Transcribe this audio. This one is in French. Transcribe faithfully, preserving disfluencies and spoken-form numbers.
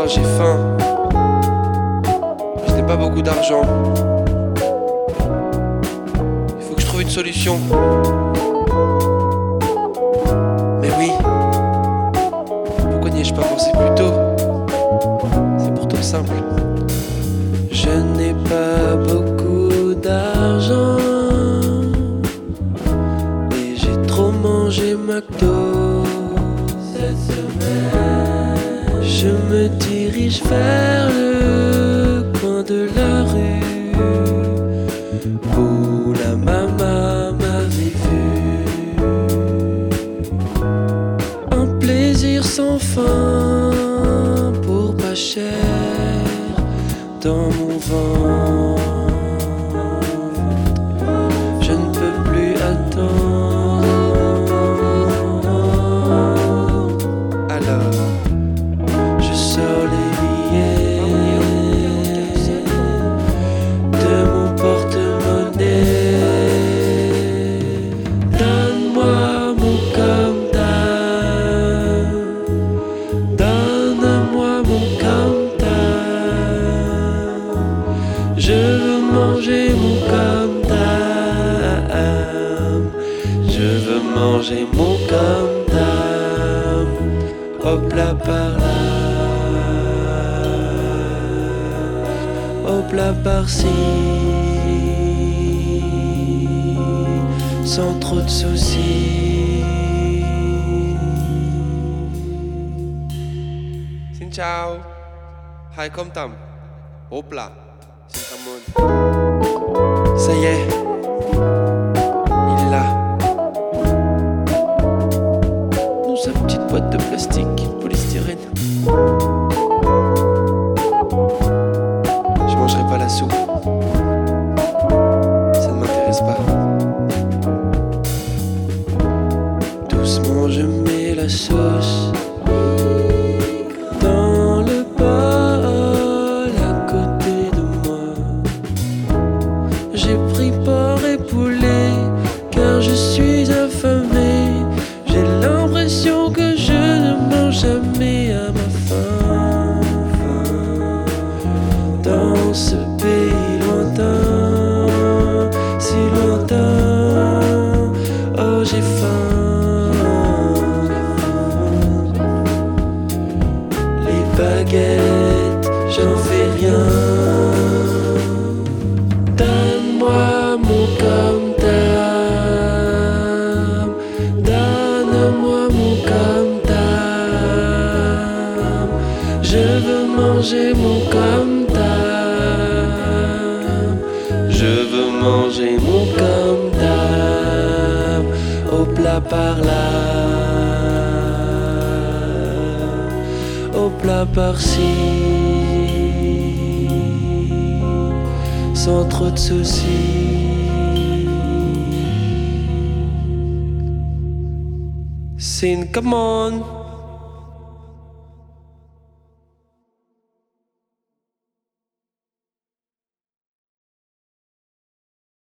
Oh, j'ai faim. Je n'ai pas beaucoup d'argent. Il faut que je trouve une solution. Mais oui. Pourquoi n'y ai-je pas pensé plus tôt? C'est pourtant simple. Je n'ai pas beaucoup d'argent et j'ai trop mangé McDo. Cette semaine, je me dirige vers le coin de la rue où la maman m'avait vu. Un plaisir sans fin pour pas cher dans mon ventre. Je ne peux plus attendre. Alors, je sors les billets de mon porte-monnaie. Donne-moi mon comme-d'hab. Donne-moi mon comme-d'hab. Je veux manger mon comme-d'hab. Je veux manger mon comme-d'hab. Hop là par là, hop là par-ci, sans trop de soucis. Xin chào, hai không tầm, hop là, xin cảm ơn. Ça y est, il est là. Dans sa petite boîte de plastique, polystyrène. Je mangerai pas la soupe. Ça ne m'intéresse pas. Doucement je mets la sauce dans le bol à côté de moi. J'ai pris porc et poulet car je suis affamé. J'ai l'impression que je ne mange jamais à ma faim. Dans ce pays lointain, si lointain, oh j'ai faim. Les baguettes, j'en fais rien. Donne-moi mon comme-d'hab. Donne-moi mon comme-d'hab. Je veux manger mon comme-d'hab. Je veux manger mon comme-d'hab. Hop là par là, hop là par-ci, sans trop de soucis. Sin, come on.